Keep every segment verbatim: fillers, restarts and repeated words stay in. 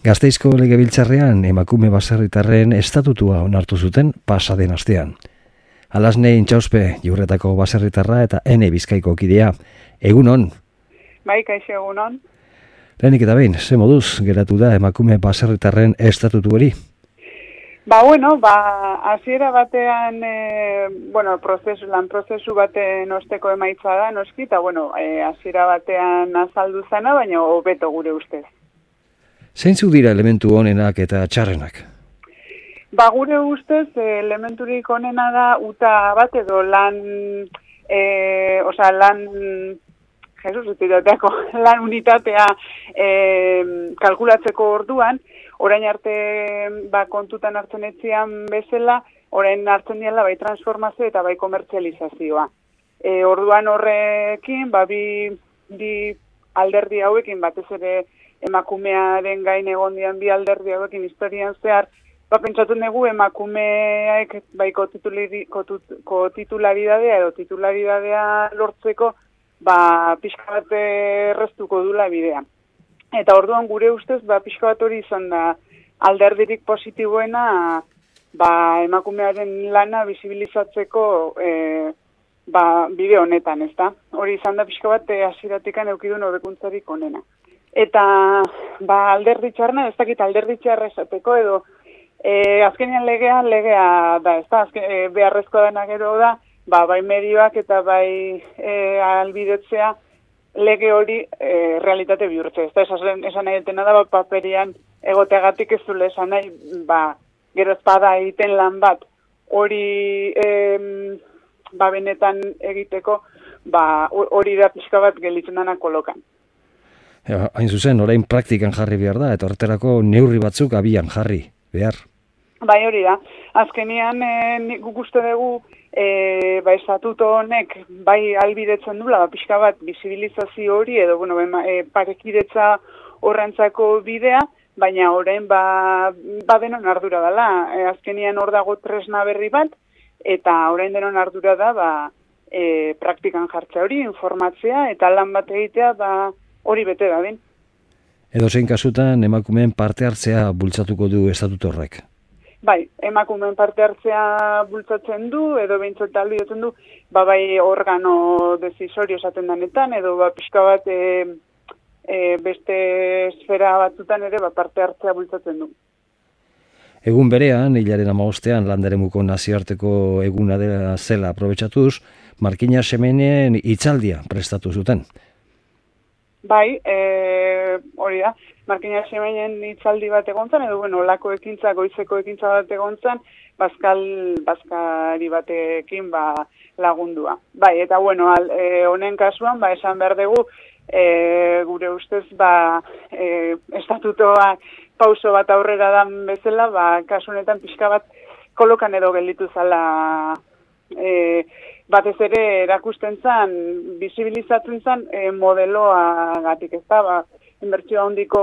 Gasteizko Legebiltzarrean emakume baserritarren estatutua onartu zuten pasa den astean. Alasne Intxauspe, Jurretako baserritarra eta Ene Bizkaiko kidea. Egunon. Bai, kaixo egunon. Lehenik eta behin, ze moduz geratu da emakume baserritarren estatutu hori? Ba, bueno, ba, hasiera batean, e, bueno, prozesu, lan prozesu baten osteko emaitza da, noski, eta, bueno, hasiera e, batean azaldu zana, baina hobeto gure ustez. Zeintzuk dira elementu honenak eta txarrenak? Ba, gure ustez, elementurik honena da uta bat edo lan, e, oza, lan, Jesus, utitateako, lan unitatea e, kalkulatzeko orduan, orain arte ba, kontutan hartzen etzian bezala, orain hartzen diala bai transformazio eta bai komertzializazioa. E, orduan horrekin, ba, bi, bi alderdi hauekin, batez ere emakumearen gain egon dian bi alderdi hauekin historian zehar, ba, pentsatu dugu emakumeak bai kotitularidadea edo titularidadea lortzeko, ba, pixka bat erreztuko dula bidea. Eta orduan gure ustez, ba, pixka bat hori izan da alderdirik positiboena, ba, emakumearen lana bisibilizatzeko e, ba, bide honetan, ezta? Hori izan da pixka bat hasieratikan eukidun hobekuntzarik onena. Eta ba, alderdi txarna, ez dakit alderdi txarra esateko edo e, azkenean legea, legea da, ez da, azken, e, beharrezkoa dena gero da, ba, bai medioak eta bai e, albidetzea lege hori e, realitate bihurtze. Ez da, esan, esan nahi dutena da, ba, paperian egoteagatik ez zule esan nahi, ba, gero ezpada egiten lan bat hori e, ba, benetan egiteko, ba, hori da pixka bat gelitzen dana kolokan. Ja, hain zuzen, orain praktikan jarri behar da, eta horterako neurri batzuk abian jarri behar. Bai, hori da. Azkenian, e, guk uste dugu, e, ba, estatuto honek, bai albidetzen dula, ba, pixka bat, bisibilizazio hori, edo, bueno, e, parekidetza horrentzako bidea, baina orain, ba, ba denon ardura dela. E, azkenian hor dago tresna berri bat, eta orain denon ardura da, ba, e, praktikan jartzea hori, informatzea, eta lan bat egitea, ba, hori bete da den. Edo zein kasutan emakumeen parte hartzea bultzatuko du estatutu horrek? Bai, emakumeen parte hartzea bultzatzen du, edo behintzat albidetzen du, ba bai organo desisorio esaten danetan, edo ba pixka bat e, e, beste esfera batzutan ere ba, parte hartzea bultzatzen du. Egun berean, hilaren hamabostean landaremuko nazioarteko eguna dela zela aprobetxatuz, Markina Semeneen hitzaldia prestatu zuten. Bai, e, hori da, Markina Semeneen hitzaldi bat egontzan, edo bueno, olako ekintza, goizeko ekintza bat egontzan, bazkal, bazkari batekin ba, lagundua. Bai, eta bueno, al, e, honen kasuan, ba, esan behar dugu, e, gure ustez, ba, e, estatutoa pauso bat aurrera dan bezala, ba, kasu honetan pixka bat kolokan edo gelditu zala, e, batez ere erakusten zan, bisibilizatzen zan e, modeloa gatik ez da, ba, inbertsio handiko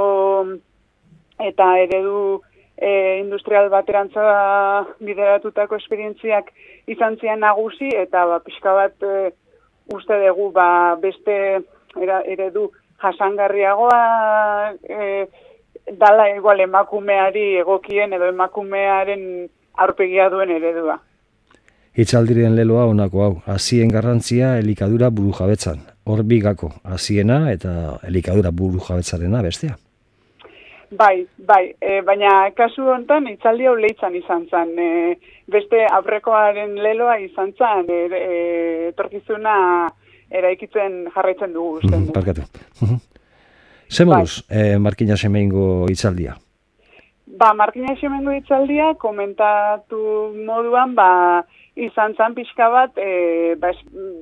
eta eredu e, industrial baterantza bideratutako esperientziak izan zian nagusi, eta ba, pixka bat e, uste dugu ba, beste era, eredu jasangarriagoa e, dala igual emakumeari egokien edo emakumearen aurpegia duen eredua. Hitzaldiren leloa honako hau, hazien garrantzia elikadura burujabetzan. Hor bigako, haziena eta elikadura burujabetzarena bestea. Bai, bai, e, baina kasu honetan hitzaldi hau leitzan izan zen. E, beste aurrekoaren leloa izan zen, e, e, etorkizuna eraikitzen jarraitzen dugu. Mm, Barkatu. Ze moduz, bai. e, Markina Semengo hitzaldia? Ba, Markina Semengo hitzaldia komentatu moduan, ba, izan zan pixka bat, e, ba,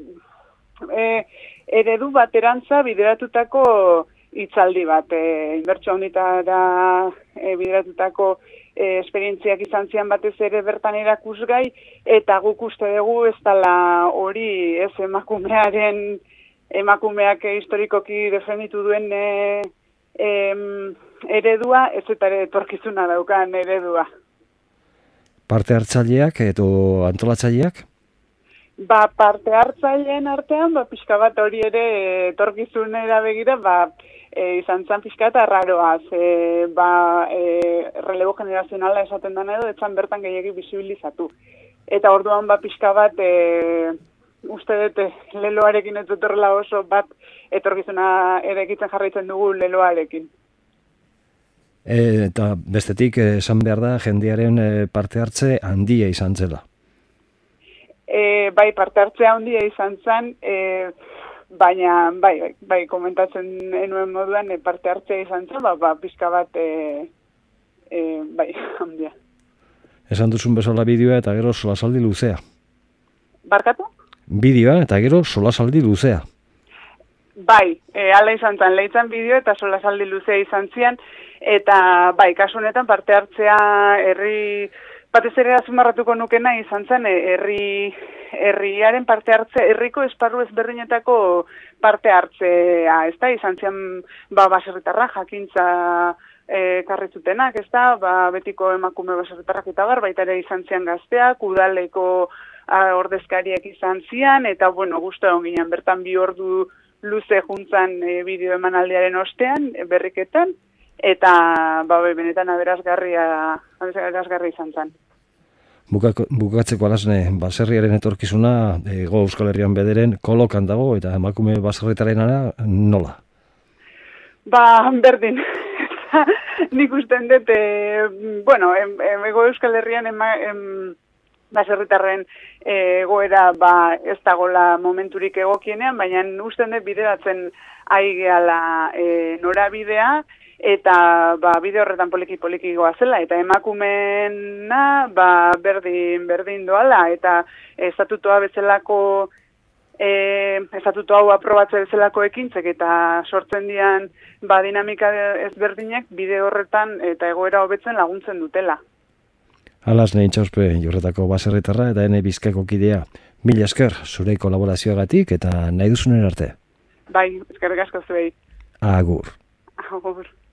e, eredu baterantza bideratutako hitzaldi bat. E, inbertsio handitara e, bideratutako e, esperientziak izan zian batez ere bertan erakusgai, eta guk uste dugu ez dela hori ez emakumearen, emakumeak historikoki defenditu duen e, e, eredua, ez eta etorkizuna daukan eredua. Parte hartzaileak edo antolatzaileak? Ba, parte hartzaileen artean, ba, pixka bat hori ere etorkizunera begira, ba, e, izan zen pixka eta raroa, ze ba, e, relebo generazionala esaten dena edo, etzan bertan gehiagi bisibilizatu. Eta orduan ba pixka bat, e, uste dute leloarekin ez dut horrela oso bat etorkizuna erekitzen jarraitzen dugu leloarekin. E, eta bestetik, esan behar da, jendearen parte hartze handia izan zela. E, bai, parte hartzea handia izan zen, e, baina, bai, bai, bai, komentatzen enuen moduan, e, parte hartzea izan zen, ba, ba pixka bat, e, e, bai, handia. Esan duzun bezala bideoa eta gero solasaldi luzea. Barkatu? Bideoa eta gero solasaldi luzea. Bai, e, ala izan zen, lehitzen bideo eta solasaldi luzea izan zian, eta bai, kasu honetan parte hartzea herri, batez ere azpimarratuko nukena izan zen, herri, herriaren parte hartzea, herriko esparru ezberdinetako parte hartzea, ez da, izan zian, ba, baserritarra, jakintza, E, karritzutenak, ez da, ba, betiko emakume baserritarrak eta bar, baita ere izan zian gazteak, udaleko a, ordezkariak izan zian, eta, bueno, guztu egon ginen, bertan bi ordu luze juntzan e, bideo emanaldiaren ostean, e, berriketan, eta, ba, benetan aberazgarria, aberazgarria izan zen. Bukako, bukatzeko alasne, baserriaren etorkizuna, ego Euskal Herrian bederen, kolokan dago, eta emakume baserritarena nola? Ba, berdin. Nik usten dut, e, bueno, em, em, ego Euskal Herrian ema, em, baserritarren egoera ba, ez dagoela momenturik egokienean, baina usten dut bideratzen ari gehala e, norabidea, eta ba, bide horretan poliki-poliki goazela, eta emakumena ba, berdin, berdin doala, eta estatutoa bezalako E, estatuto hau aprobatze bezalako ekintzek eta sortzen dian ba, dinamika ezberdinek bide horretan eta egoera hobetzen laguntzen dutela. Alas Nein Txauspe, Jurretako baserritarra eta ene Bizkaiko kidea. Mila esker, zure kolaborazioagatik eta nahi duzunen arte. Bai, eskerrik asko zuei. Agur. Agur.